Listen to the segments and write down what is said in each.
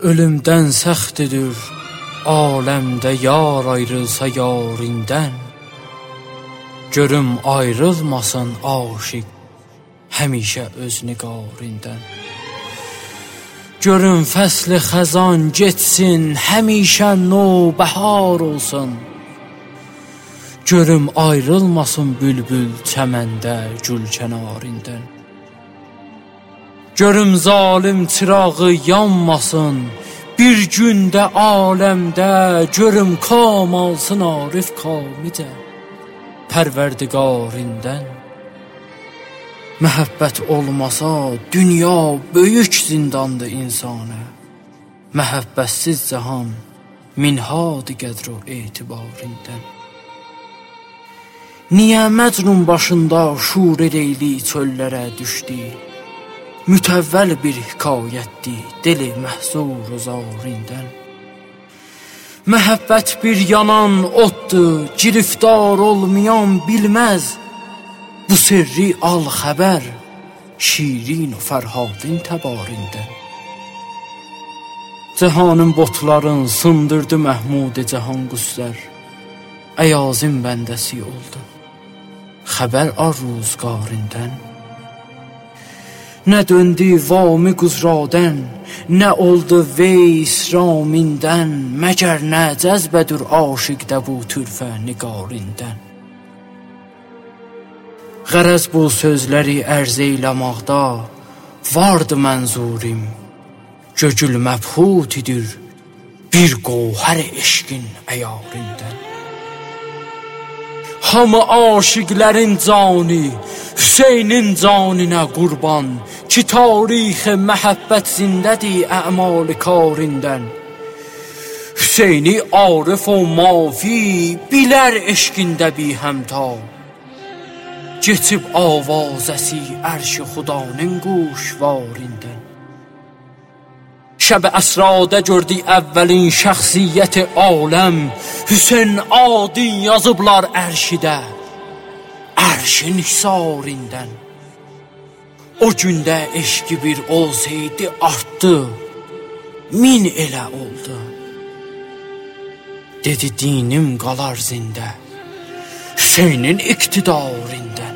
Ölümdən səxtidir aləmdə yar ayrılsa yarindən. Görüm ayrılmasın aşiq həmişə öz niqarindən. Görüm fəsli xəzan getsin həmişə nobəhar olsun. Görüm ayrılmasın bülbül çəməndə gül kənarından. Görüm zalim çırağı yanmasın bir gündə aləmdə. Görüm kam alsın Arif kamicə Pərverdigarindən. Məhəbbət olmasa dünya böyük zindandır insana. Məhəbbətsiz cahan minhad-ı qədr-u etibarindən. Niyə Məcnun başında şur eləyli çöllərə düşdü? Mütəvvəl bir hikayətdir dili məhzur zarindən. Məhəbbət bir yanan oddur, giriftar olmayan bilməz. Bu sirri al xəbər Şirin u Fərhadin təbarindən. Cahanın botların sındırdı Məhmud-i Cahan qüslər. Əyazin bəndəsi oldu xəbər ar-ruzgarindən. Nə döndü vami quzradən, nə oldu veys ramindən. Məgər nə cəzbədir aşiqdə bu türfə niqarindən. Qərəz bu sözləri ərz eyləmaqda vardı mənzurim. Gögül məbhutidir bir qovhər eşqin əyarindən. Hamı aşiqlərin cani Hüseynin caninə qurban ki tarixi məhəbbət zindədir əmal-i karindən. Hüseyni arif o mafi bilər eşqində bi həmta. Geçib avazəsi ərş-i xudanın quşvarindən. Şəb-i əsrada gördü əvvəlin şəxsiyyəti aləm. Hüseyn adin yazıblar ərşidə ərşin hüsarindən. O gündə eşqi bir olsaydı artdı, min elə oldu. Dedi dinim qalar zində Hüseynin iqtidarindən.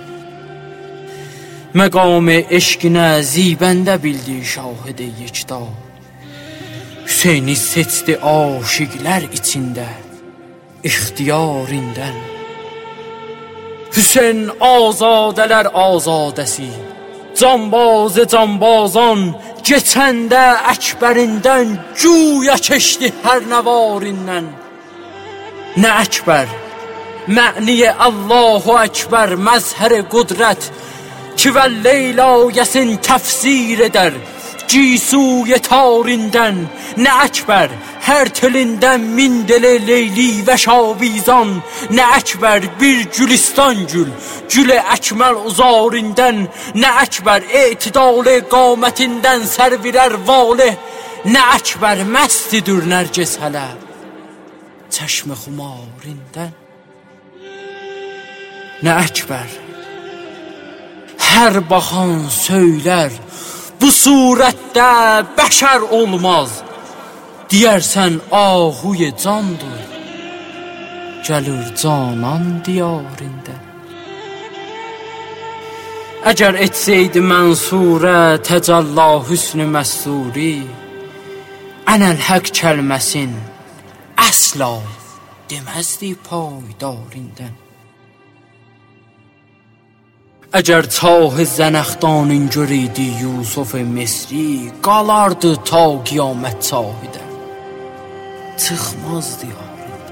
Məqam-ı eşqinə zibəndə bildi şahid-i yekta. Hüseyni seçdi aşiqlər içində ixtiyarindən. Hüseyn azadələr azadəsi, canbazı canbazan, geçəndə əkbərindən güya keçdi hər nəvarindən. Nə əkbər, mə'niyə Allahu əkbər məzhər-i qudrət ki və Leylayəsin təfsir edər cisuy tarindən. Nə əkbər, hər telindən min deli leyli və şavizan. Nə əkbər, bir gülistan gül, gül-i əkməl uzarindən. Nə əkbər, etidal-i qamətindən sərvirər valih. Nə əkbər, məstidir nərgiz hələ çəşm-i xumarindən. Nə əkbər, hər baxan söylər bu surətdə bəşər olmaz. Deyərsən ahuy candır, gəlir canan diyarində. Əgər etsəydi mənsurə təcəlla hüsn-ü məsuri, ənəl-həq kəlməsin əsla deməzdi paydarindən. Əgər çah-ı zənəxdanın görəydi Yusuf-i Misri, qalardı ta qiyamət çahidə, çıxmazdı yarında.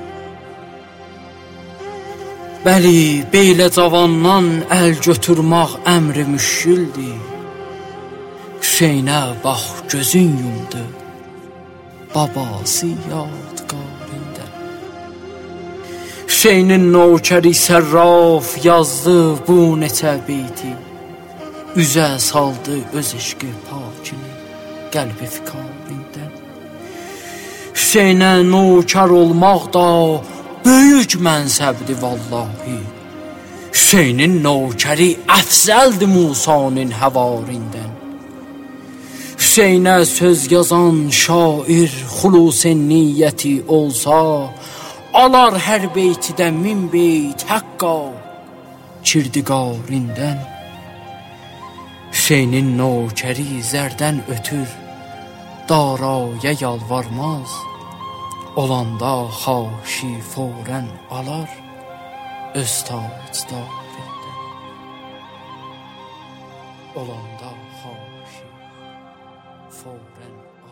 Bəli, beylə cavandan əl götürmək əmri müşküldür. Hüseynə bax gözün yumdu, babası yadqarında. Hüseynin nökəri sərraf yazdı bu neçə beyti. Üzə saldı öz eşqi pakini qəlbi fikarindən. Hüseynə nökər olmaq da böyük mənsəbdir vallahi. Hüseynin nökəri əfzəldir Musanın həvarindən. Hüseynə söz yazan şair xulusen niyyəti olsa, alar hər beytidən 1000 beyt həqqa kirdiqarindən. Hüseynin nökəri zərdən ötür, daraya yalvarmaz, olanda xaşi fərən alar öz tacdarindən. Olanda xaşi fərən